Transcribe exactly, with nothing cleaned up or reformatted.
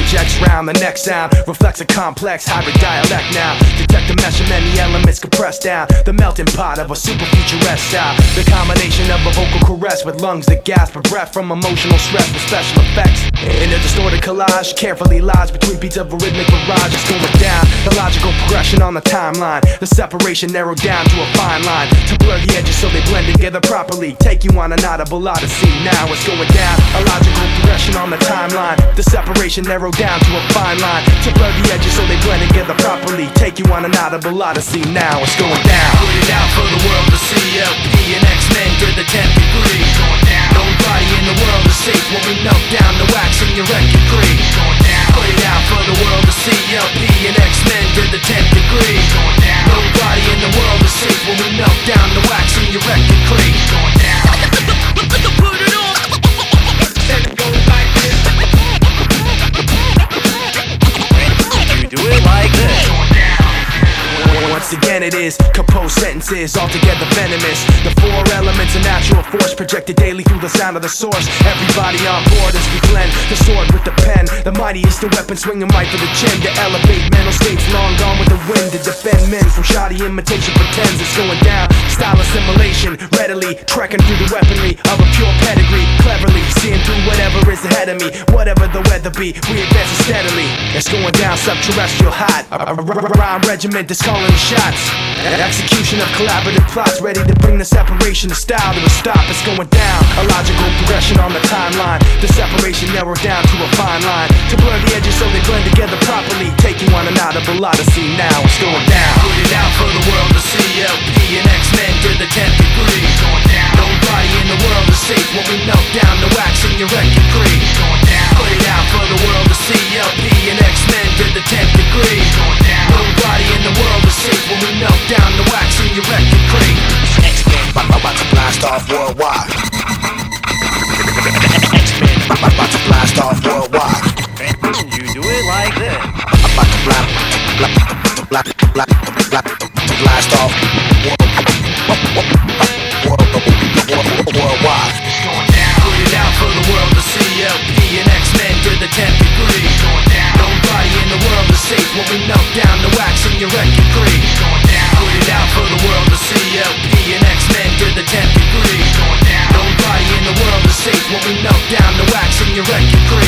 projects round. The next sound reflects a complex hybrid dialect now. Detect the mesh of many elements compressed down. The melting pot of a super futuresque style. The combination of a vocal caress with lungs that gasp for breath from emotional stress with special effects. In a distorted collage, carefully lodged between beats of a rhythmic barrage. It's going down, the logical progression on the timeline. The separation narrowed down to a fine line to blur the edges so they blend together properly. Take you on an audible odyssey. Now it's going down, a logical progression on the timeline. The separation narrowed down to a fine line to blur the edges so they blend together properly. Take you on an audible odyssey. Now it's going down. Put it out for the world to see. L P and X-Men to the tenth degree. Going down. Nobody in the world is safe when we melt down the wax in your record crease. Going down. Put it out for the world to see. L P and X-Men to the tenth degree. Going down. Nobody in the world is safe when we melt down the wax in your record crease. Going down. Put it on. And go like this. You do it like this. Once again it is composed sentences, altogether venomous. The four elements of natural force projected daily through the sound of the source. Everybody on board as we blend the sword with the pen. The mightiest the weapon swinging right for the chin. To elevate mental states long gone with the wind. To defend men from shoddy imitation pretends it's going down. Style assimilation, readily trekking through the weaponry of a pure pedigree. Cleverly seeing through whatever is ahead of me. Whatever the weather be, we advance steadily. It's going down subterrestrial hot. A, a, a, a rhyme regiment that's calling the shots. Execution of collaborative plots ready to bring the separation of style to a stop. It's going down, a logical progression on the timeline. The separation narrowed down to a fine line to blur the edges so they blend together properly. Take you on an audible odyssey. Now it's going down. Put it out for the world to see. L P and X-Men to the tenth degree. Going down. Nobody in the world is safe when we melt down the wax in your record crease. Going down. Put it out for the world to see. L P and X-Men to the tenth degree. Going down. Nobody in the world is safe when we melt down the wax in your record crease. X-Men about to blast off worldwide. X-Men about to blast off worldwide. You do it like this. About to blast, blast, blast, blast, blast, blast off worldwide. Going down. Put it out for the world to see. L P and X-Men to the tenth degree. Going down. Nobody in the world is safe when we melt down the wax in your record crease. Going down. Put it out for the world to see. L P and X-Men to the tenth degree. Going down. Nobody in the world is safe when we melt down the wax in your record crease.